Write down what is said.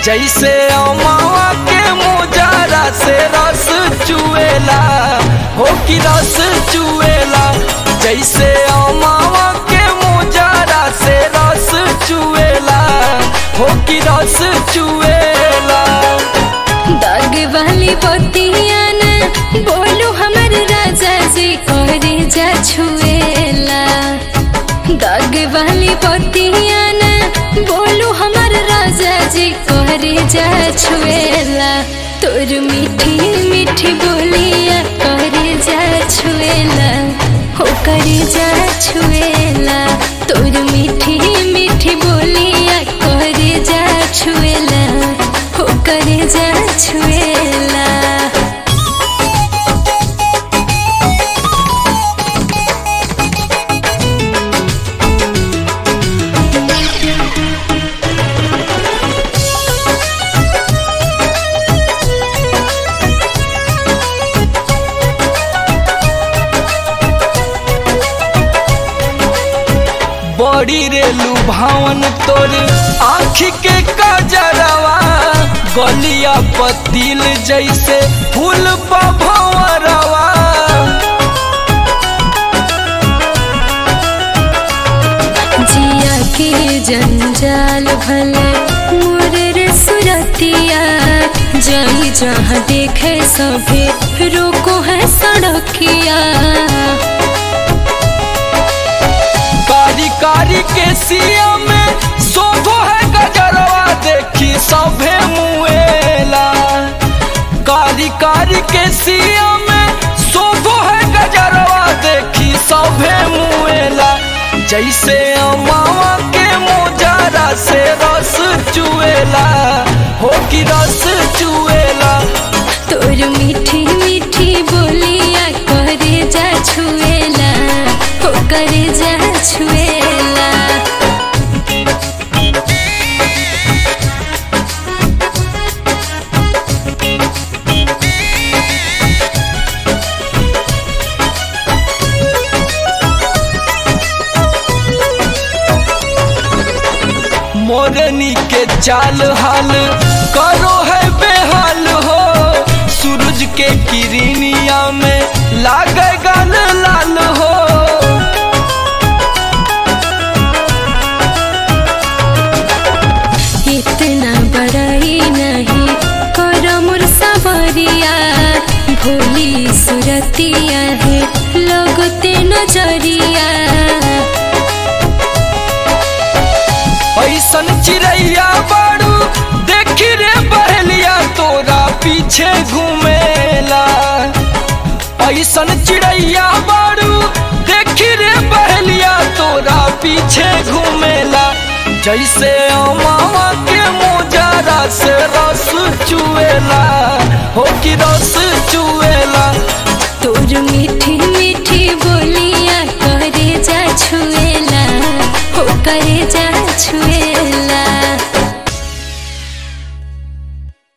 जैसे अमावा के मोजारा से रस चुएला हो कि रस चुएला। जैसे अमावा के मोजारा से रस चुएला हो कि रस चुएला। दाग वाली बतिया ना बोलू हमर राजा जी करे जा छुएला। दाग वाली बतिया ना बोलू हमर राजा जी करे जा छुएला। तोर मीठी मीठी बोलिया करे जा छुएला हो करे जा छुएला। तोर मीठी मीठी बोलिया करे जा छुएला हो करे जा छुएला। बड़ी रे लुभावन तोर आँखी के काजरवा गलिया पतिल जैसे फूल भंवरवा। जिया के जंजाल भले मोर सुरतिया जाई जहाँ देखे सभे रोको है सड़किया। कारी कारी के सिया में शोभो है गजरवा देखी सभे मुएला। कारी कारी के सिया में शोभो है गजरवा देखी सभे मुएला। जैसे अमावा के मोजारा से रस चुएला हो कि रस चुएला। तोर मीठी मीठी बोलिया करे जा छुएला हो करे जा छुएला। मोरनी के चाल हाल करो है बेहाल हो। सूरज के किरनिया में लागे गाल लाल हो। इतना बड़ाई नहीं करो मोर सवरिया भोली सुरतिया है लगते नजरिया। ऐसन चिड़ैया बाड़ू देखी रे बहलिया तोरा पीछे घूमेला। ऐसन चिड़ैया बाड़ू देखी रे बहलिया तोरा पीछे घूमेला। जैसे अमावा के मोजारा से रस चुएला हो कि